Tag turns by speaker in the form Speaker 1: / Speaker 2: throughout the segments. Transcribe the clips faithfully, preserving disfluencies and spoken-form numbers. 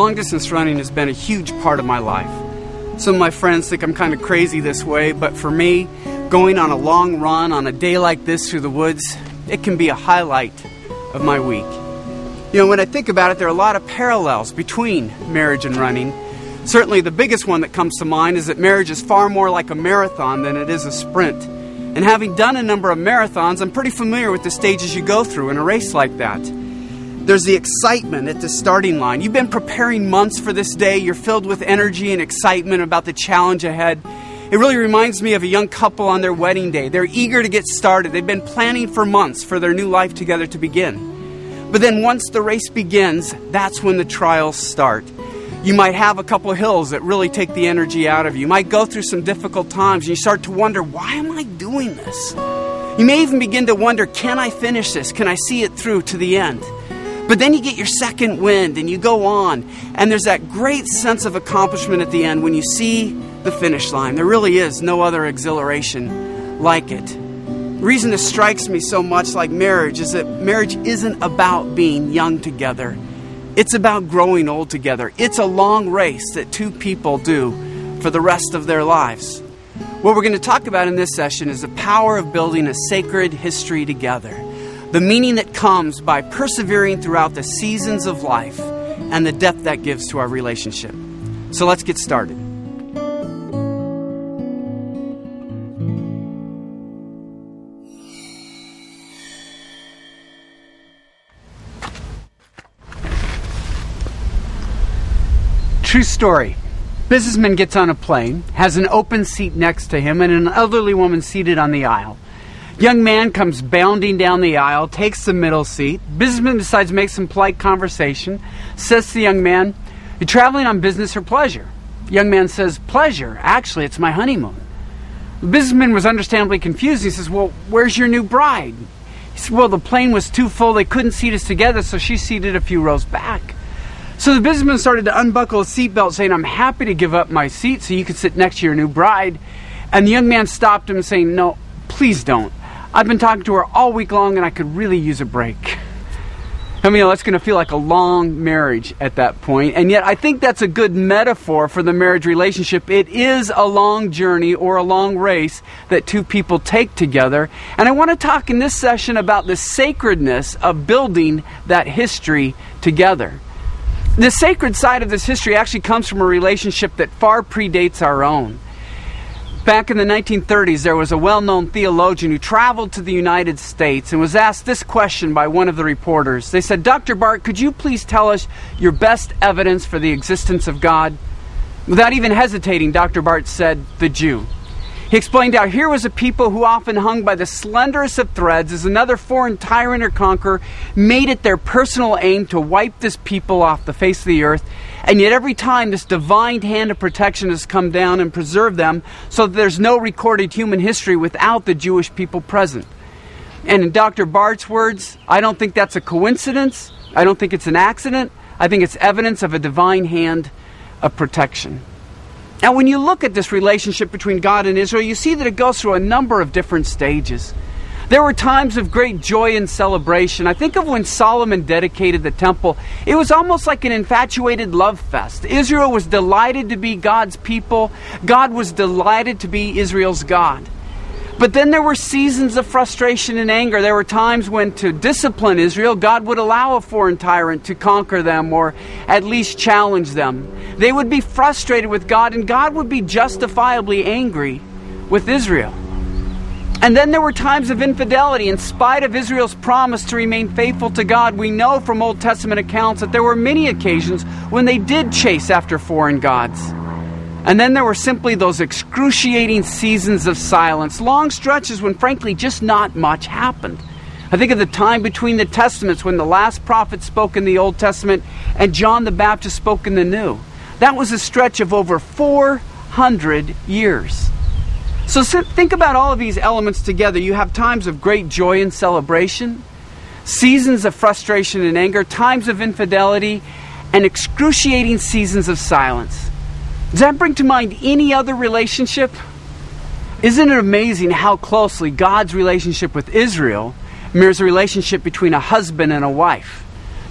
Speaker 1: Long-distance running has been a huge part of my life. Some of my friends think I'm kind of crazy this way, but for me, going on a long run on a day like this through the woods, it can be a highlight of my week. You know, when I think about it, there are a lot of parallels between marriage and running. Certainly the biggest one that comes to mind is that marriage is far more like a marathon than it is a sprint. And having done a number of marathons, I'm pretty familiar with the stages you go through in a race like that. There's the excitement at the starting line. You've been preparing months for this day. You're filled with energy and excitement about the challenge ahead. It really reminds me of a young couple on their wedding day. They're eager to get started. They've been planning for months for their new life together to begin. But then once the race begins, that's when the trials start. You might have a couple of hills that really take the energy out of you. You might go through some difficult times and you start to wonder, why am I doing this? You may even begin to wonder, can I finish this? Can I see it through to the end? But then you get your second wind and you go on. And there's that great sense of accomplishment at the end when you see the finish line. There really is no other exhilaration like it. The reason this strikes me so much like marriage is that marriage isn't about being young together. It's about growing old together. It's a long race that two people do for the rest of their lives. What we're going to talk about in this session is the power of building a sacred history together. The meaning that comes by persevering throughout the seasons of life and the depth that gives to our relationship. So let's get started. True story. Businessman gets on a plane, has an open seat next to him, and an elderly woman seated on the aisle. Young man comes bounding down the aisle, takes the middle seat. Businessman decides to make some polite conversation, says to the young man, "You're traveling on business or pleasure?" Young man says, "Pleasure. Actually, it's my honeymoon." The businessman was understandably confused. He says, "Well, where's your new bride?" He said, "Well, the plane was too full. They couldn't seat us together, so she's seated a few rows back." So the businessman started to unbuckle his seatbelt, saying, "I'm happy to give up my seat so you could sit next to your new bride." And the young man stopped him, saying, "No, please don't. I've been talking to her all week long and I could really use a break." I mean, that's going to feel like a long marriage at that point. And yet I think that's a good metaphor for the marriage relationship. It is a long journey or a long race that two people take together. And I want to talk in this session about the sacredness of building that history together. The sacred side of this history actually comes from a relationship that far predates our own. Back in the nineteen thirties, there was a well-known theologian who traveled to the United States and was asked this question by one of the reporters. They said, "Doctor Bart, could you please tell us your best evidence for the existence of God?" Without even hesitating, Doctor Bart said, "The Jew." He explained how here was a people who often hung by the slenderest of threads as another foreign tyrant or conqueror made it their personal aim to wipe this people off the face of the earth. And yet every time this divine hand of protection has come down and preserved them so that there's no recorded human history without the Jewish people present. And in Doctor Bart's words, I don't think that's a coincidence. I don't think it's an accident. I think it's evidence of a divine hand of protection. Now, when you look at this relationship between God and Israel, you see that it goes through a number of different stages. There were times of great joy and celebration. I think of when Solomon dedicated the temple. It was almost like an infatuated love fest. Israel was delighted to be God's people. God was delighted to be Israel's God. But then there were seasons of frustration and anger. There were times when, to discipline Israel, God would allow a foreign tyrant to conquer them or at least challenge them. They would be frustrated with God, and God would be justifiably angry with Israel. And then there were times of infidelity. In spite of Israel's promise to remain faithful to God, we know from Old Testament accounts that there were many occasions when they did chase after foreign gods. And then there were simply those excruciating seasons of silence, long stretches when frankly just not much happened. I think of the time between the Testaments when the last prophet spoke in the Old Testament and John the Baptist spoke in the New. That was a stretch of over four hundred years. So think about all of these elements together. You have times of great joy and celebration, seasons of frustration and anger, times of infidelity, and excruciating seasons of silence. Does that bring to mind any other relationship? Isn't it amazing how closely God's relationship with Israel mirrors a relationship between a husband and a wife?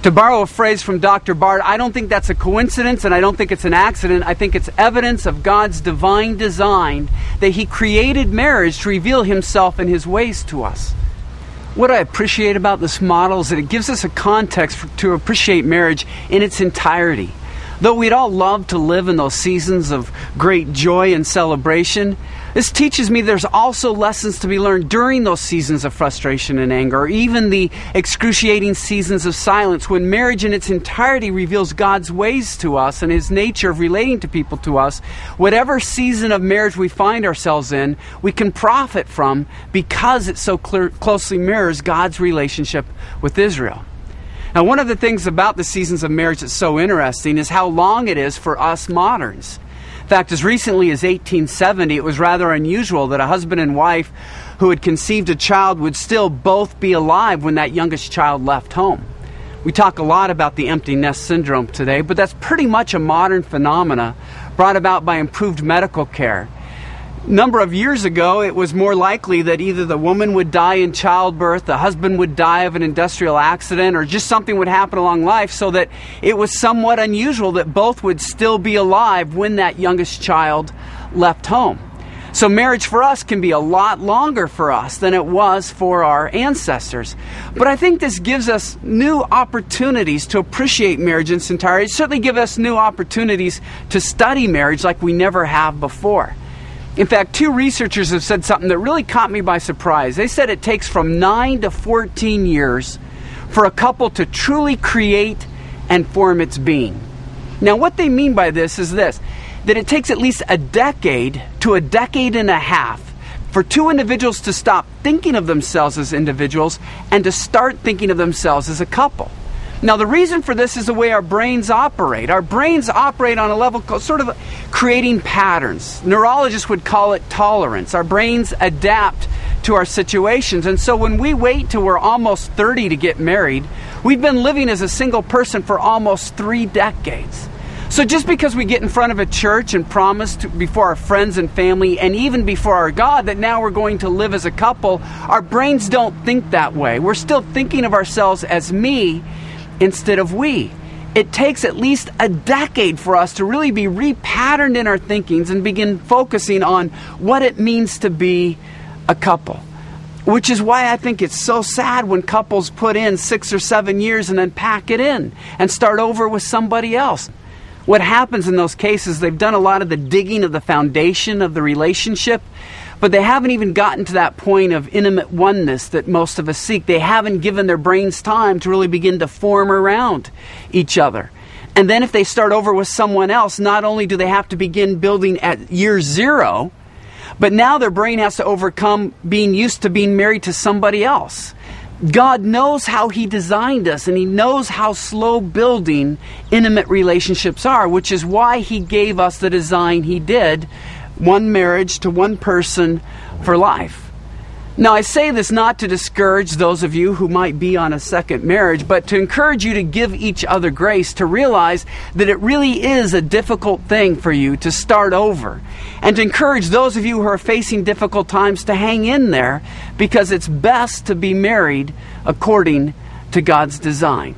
Speaker 1: To borrow a phrase from Doctor Bard, I don't think that's a coincidence, and I don't think it's an accident. I think it's evidence of God's divine design that He created marriage to reveal Himself and His ways to us. What I appreciate about this model is that it gives us a context for, to appreciate marriage in its entirety. Though we'd all love to live in those seasons of great joy and celebration, this teaches me there's also lessons to be learned during those seasons of frustration and anger, or even the excruciating seasons of silence, when marriage in its entirety reveals God's ways to us and His nature of relating to people to us. Whatever season of marriage we find ourselves in, we can profit from because it so clear, closely mirrors God's relationship with Israel. Now, one of the things about the seasons of marriage that's so interesting is how long it is for us moderns. In fact, as recently as eighteen seventy, it was rather unusual that a husband and wife who had conceived a child would still both be alive when that youngest child left home. We talk a lot about the empty nest syndrome today, but that's pretty much a modern phenomena brought about by improved medical care. A number of years ago, it was more likely that either the woman would die in childbirth, the husband would die of an industrial accident, or just something would happen along life, so that it was somewhat unusual that both would still be alive when that youngest child left home. So marriage for us can be a lot longer for us than it was for our ancestors. But I think this gives us new opportunities to appreciate marriage in its entirety. It certainly gives us new opportunities to study marriage like we never have before. In fact, two researchers have said something that really caught me by surprise. They said it takes from nine to fourteen years for a couple to truly create and form its being. Now, what they mean by this is this, that it takes at least a decade to a decade and a half for two individuals to stop thinking of themselves as individuals and to start thinking of themselves as a couple. Now, the reason for this is the way our brains operate. Our brains operate on a level called sort of creating patterns. Neurologists would call it tolerance. Our brains adapt to our situations. And so when we wait till we're almost thirty to get married, we've been living as a single person for almost three decades. So just because we get in front of a church and promise to, before our friends and family and even before our God that now we're going to live as a couple, our brains don't think that way. We're still thinking of ourselves as me instead of we. It takes at least a decade for us to really be repatterned in our thinkings and begin focusing on what it means to be a couple. Which is why I think it's so sad when couples put in six or seven years and then pack it in and start over with somebody else. What happens in those cases, they've done a lot of the digging of the foundation of the relationship, but they haven't even gotten to that point of intimate oneness that most of us seek. They haven't given their brains time to really begin to form around each other. And then if they start over with someone else, not only do they have to begin building at year zero, but now their brain has to overcome being used to being married to somebody else. God knows how He designed us, and He knows how slow building intimate relationships are, which is why He gave us the design He did, one marriage to one person for life. Now, I say this not to discourage those of you who might be on a second marriage, but to encourage you to give each other grace, to realize that it really is a difficult thing for you to start over. And to encourage those of you who are facing difficult times to hang in there, because it's best to be married according to God's design.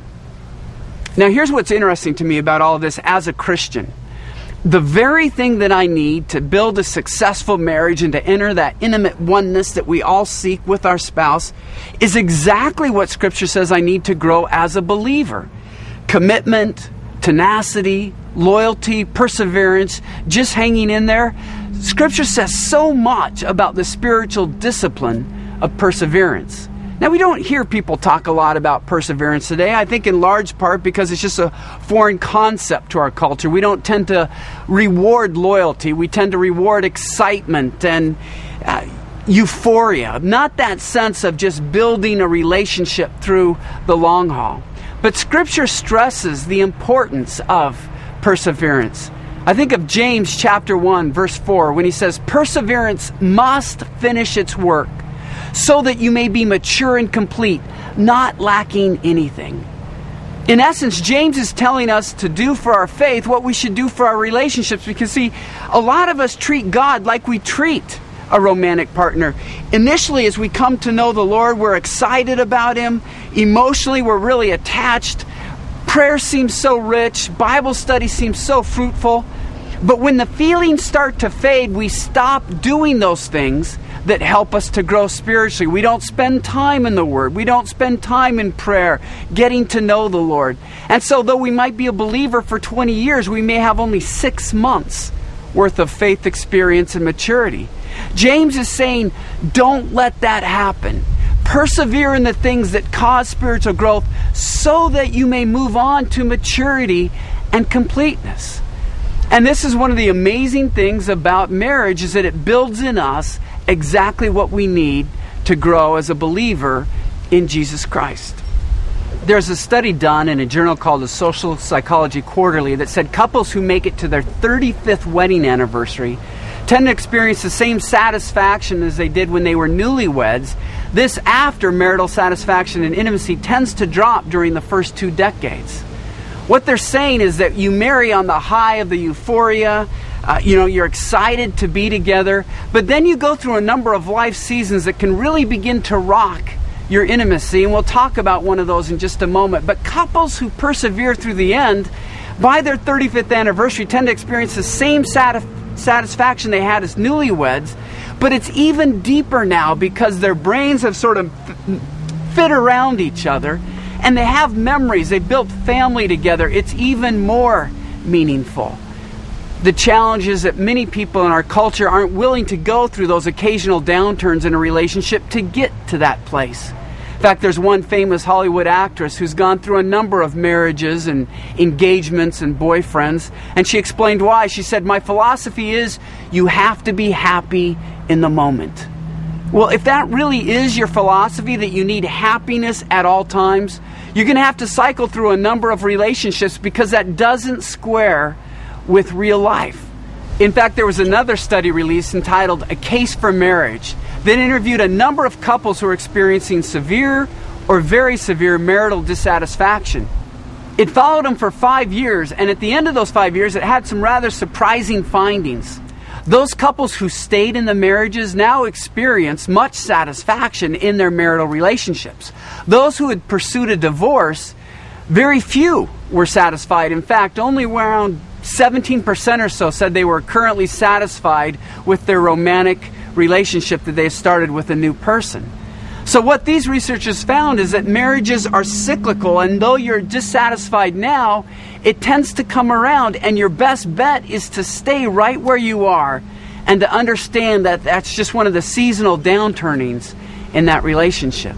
Speaker 1: Now, here's what's interesting to me about all of this as a Christian. The very thing that I need to build a successful marriage and to enter that intimate oneness that we all seek with our spouse is exactly what Scripture says I need to grow as a believer. Commitment, tenacity, loyalty, perseverance, just hanging in there. Scripture says so much about the spiritual discipline of perseverance. Now, we don't hear people talk a lot about perseverance today, I think in large part because it's just a foreign concept to our culture. We don't tend to reward loyalty. We tend to reward excitement and uh, euphoria, not that sense of just building a relationship through the long haul. But Scripture stresses the importance of perseverance. I think of James chapter one, verse four, when he says, "Perseverance must finish its work, so that you may be mature and complete, not lacking anything." In essence, James is telling us to do for our faith what we should do for our relationships. Because, see, a lot of us treat God like we treat a romantic partner. Initially, as we come to know the Lord, we're excited about Him. Emotionally, we're really attached. Prayer seems so rich. Bible study seems so fruitful. But when the feelings start to fade, we stop doing those things that help us to grow spiritually. We don't spend time in the Word. We don't spend time in prayer, getting to know the Lord. And so though we might be a believer for twenty years, we may have only six months worth of faith experience and maturity. James is saying, don't let that happen. Persevere in the things that cause spiritual growth so that you may move on to maturity and completeness. And this is one of the amazing things about marriage, is that it builds in us exactly what we need to grow as a believer in Jesus Christ. There's a study done in a journal called the Social Psychology Quarterly that said couples who make it to their thirty-fifth wedding anniversary tend to experience the same satisfaction as they did when they were newlyweds. This after marital satisfaction and intimacy tends to drop during the first two decades. What they're saying is that you marry on the high of the euphoria, uh, you know, you're excited to be together, but then you go through a number of life seasons that can really begin to rock your intimacy, and we'll talk about one of those in just a moment. But couples who persevere through the end, by their thirty-fifth anniversary, tend to experience the same sat- satisfaction they had as newlyweds, but it's even deeper now because their brains have sort of fit around each other, and they have memories. They built family together. It's even more meaningful. The challenge is that many people in our culture aren't willing to go through those occasional downturns in a relationship to get to that place. In fact, there's one famous Hollywood actress who's gone through a number of marriages and engagements and boyfriends, and she explained why. She said, "My philosophy is you have to be happy in the moment." Well, if that really is your philosophy, that you need happiness at all times, you're going to have to cycle through a number of relationships, because that doesn't square with real life. In fact, there was another study released entitled A Case for Marriage that interviewed a number of couples who are experiencing severe or very severe marital dissatisfaction. It followed them for five years, and at the end of those five years, it had some rather surprising findings. Those couples who stayed in the marriages now experience much satisfaction in their marital relationships. Those who had pursued a divorce, very few were satisfied. In fact, only around seventeen percent or so said they were currently satisfied with their romantic relationship that they started with a new person. So what these researchers found is that marriages are cyclical, and though you're dissatisfied now, it tends to come around, and your best bet is to stay right where you are and to understand that that's just one of the seasonal downturnings in that relationship.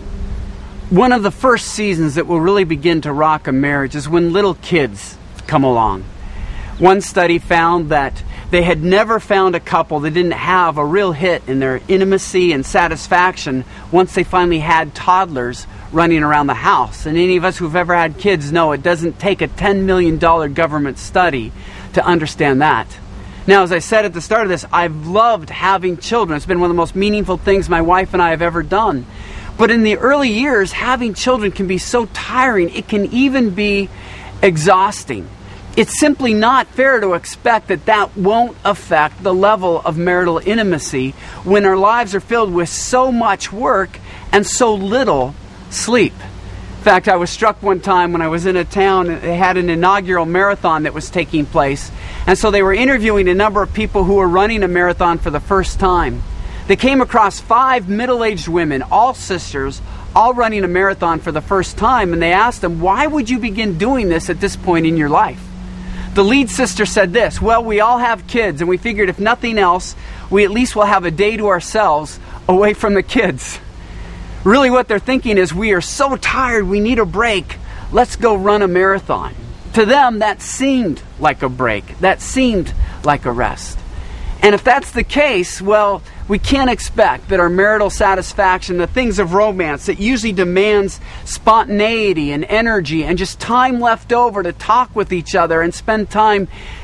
Speaker 1: One of the first seasons that will really begin to rock a marriage is when little kids come along. One study found that they had never found a couple that didn't have a real hit in their intimacy and satisfaction once they finally had toddlers running around the house. And any of us who've ever had kids know it doesn't take a ten million dollars government study to understand that. Now, as I said at the start of this, I've loved having children. It's been one of the most meaningful things my wife and I have ever done. But in the early years, having children can be so tiring. It can even be exhausting. It's simply not fair to expect that that won't affect the level of marital intimacy when our lives are filled with so much work and so little sleep. In fact, I was struck one time when I was in a town, they had an inaugural marathon that was taking place. And so they were interviewing a number of people who were running a marathon for the first time. They came across five middle-aged women, all sisters, all running a marathon for the first time. And they asked them, why would you begin doing this at this point in your life? The lead sister said this: well, we all have kids, and we figured if nothing else, we at least will have a day to ourselves away from the kids. Really what they're thinking is, we are so tired, we need a break. Let's go run a marathon. To them, that seemed like a break. That seemed like a rest. And if that's the case, well, we can't expect that our marital satisfaction, the things of romance that usually demands spontaneity and energy and just time left over to talk with each other and spend time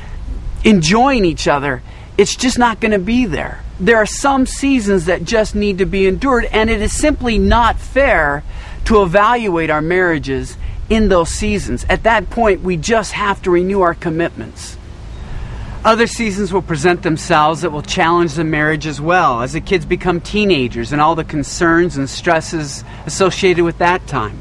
Speaker 1: enjoying each other, it's just not going to be there. There are some seasons that just need to be endured, and it is simply not fair to evaluate our marriages in those seasons. At that point, we just have to renew our commitments. Other seasons will present themselves that will challenge the marriage as well, as the kids become teenagers and all the concerns and stresses associated with that time.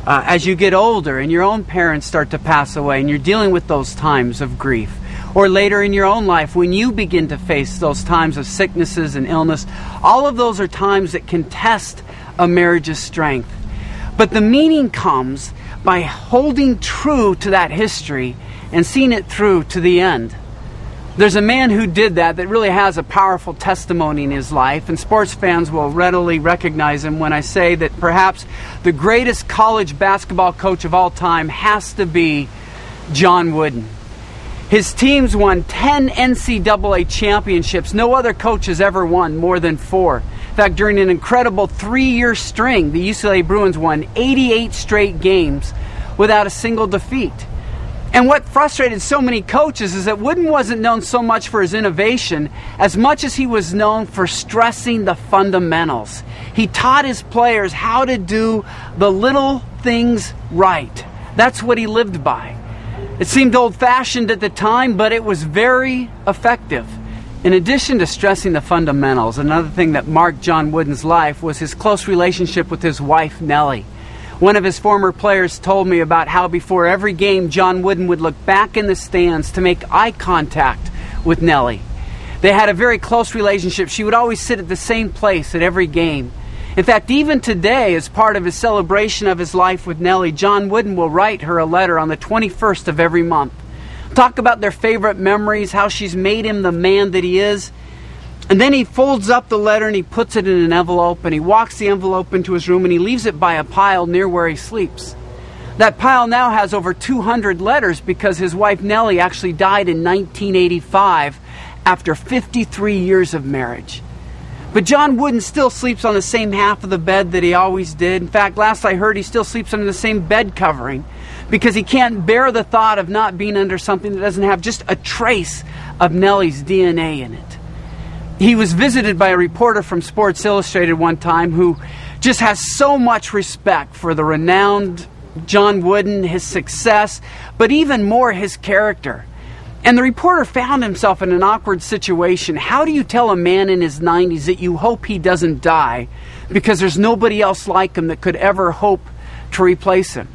Speaker 1: uh, as you get older and your own parents start to pass away and you're dealing with those times of grief. Or later in your own life when you begin to face those times of sicknesses and illness. All of those are times that can test a marriage's strength. But the meaning comes by holding true to that history and seeing it through to the end. There's a man who did that that really has a powerful testimony in his life, and sports fans will readily recognize him when I say that perhaps the greatest college basketball coach of all time has to be John Wooden. His teams won ten N C double A championships. No other coach has ever won more than four. In fact, during an incredible three-year string, the U C L A Bruins won eighty-eight straight games without a single defeat. And what frustrated so many coaches is that Wooden wasn't known so much for his innovation as much as he was known for stressing the fundamentals. He taught his players how to do the little things right. That's what he lived by. It seemed old-fashioned at the time, but it was very effective. In addition to stressing the fundamentals, another thing that marked John Wooden's life was his close relationship with his wife, Nellie. One of his former players told me about how before every game, John Wooden would look back in the stands to make eye contact with Nellie. They had a very close relationship. She would always sit at the same place at every game. In fact, even today, as part of his celebration of his life with Nellie, John Wooden will write her a letter on the twenty-first of every month. Talk about their favorite memories, how she's made him the man that he is. And then he folds up the letter and he puts it in an envelope and he walks the envelope into his room and he leaves it by a pile near where he sleeps. That pile now has over two hundred letters because his wife Nellie actually died in nineteen eighty-five after fifty-three years of marriage. But John Wooden still sleeps on the same half of the bed that he always did. In fact, last I heard, he still sleeps under the same bed covering because he can't bear the thought of not being under something that doesn't have just a trace of Nellie's D N A in it. He was visited by a reporter from Sports Illustrated one time who just has so much respect for the renowned John Wooden, his success, but even more his character. And the reporter found himself in an awkward situation. How do you tell a man in his nineties that you hope he doesn't die because there's nobody else like him that could ever hope to replace him?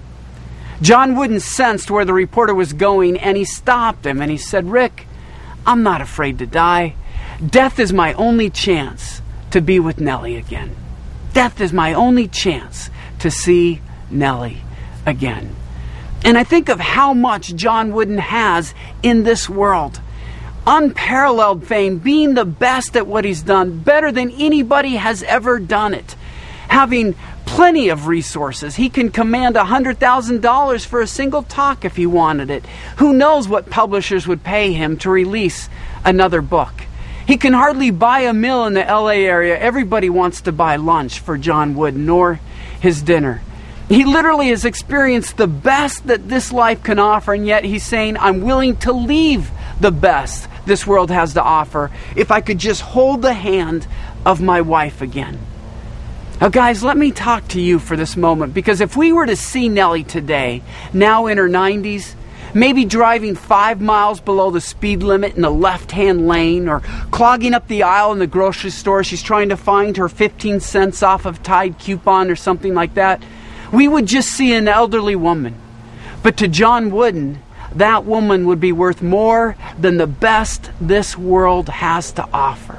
Speaker 1: John Wooden sensed where the reporter was going and he stopped him and he said, "Rick, I'm not afraid to die. Death is my only chance to be with Nellie again. Death is my only chance to see Nellie again." And I think of how much John Wooden has in this world. Unparalleled fame, being the best at what he's done, better than anybody has ever done it. Having plenty of resources. He can command one hundred thousand dollars for a single talk if he wanted it. Who knows what publishers would pay him to release another book. He can hardly buy a meal in the L A area. Everybody wants to buy lunch for John Wooden or his dinner. He literally has experienced the best that this life can offer, and yet he's saying, "I'm willing to leave the best this world has to offer if I could just hold the hand of my wife again." Now, guys, let me talk to you for this moment, because if we were to see Nellie today, now in her nineties, maybe driving five miles below the speed limit in the left-hand lane, or clogging up the aisle in the grocery store, she's trying to find her fifteen cents off of Tide coupon or something like that, we would just see an elderly woman. But to John Wooden, that woman would be worth more than the best this world has to offer.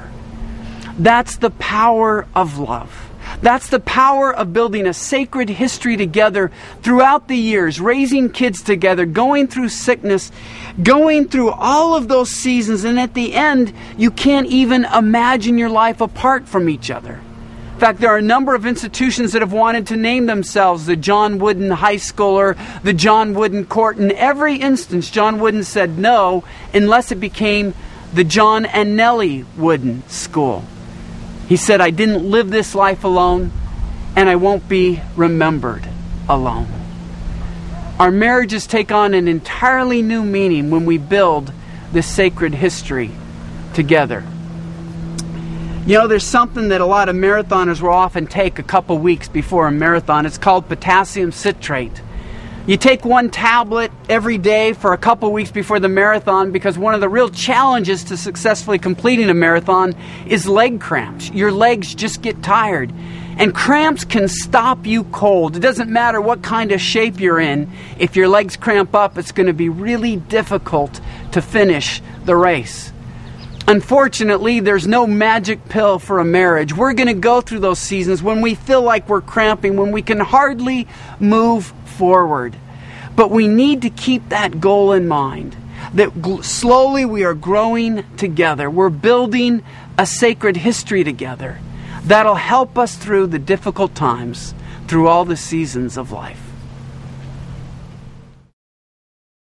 Speaker 1: That's the power of love. That's the power of building a sacred history together throughout the years, raising kids together, going through sickness, going through all of those seasons, and at the end, you can't even imagine your life apart from each other. In fact, there are a number of institutions that have wanted to name themselves the John Wooden High School or the John Wooden Court. In every instance, John Wooden said no unless it became the John and Nellie Wooden School. He said, "I didn't live this life alone, and I won't be remembered alone." Our marriages take on an entirely new meaning when we build this sacred history together. You know, there's something that a lot of marathoners will often take a couple weeks before a marathon. It's called potassium citrate. You take one tablet every day for a couple weeks before the marathon, because one of the real challenges to successfully completing a marathon is leg cramps. Your legs just get tired. And cramps can stop you cold. It doesn't matter what kind of shape you're in. If your legs cramp up, it's going to be really difficult to finish the race. Unfortunately, there's no magic pill for a marriage. We're going to go through those seasons when we feel like we're cramping, when we can hardly move forward. But we need to keep that goal in mind, that gl- slowly we are growing together. We're building a sacred history together that'll help us through the difficult times, through all the seasons of life.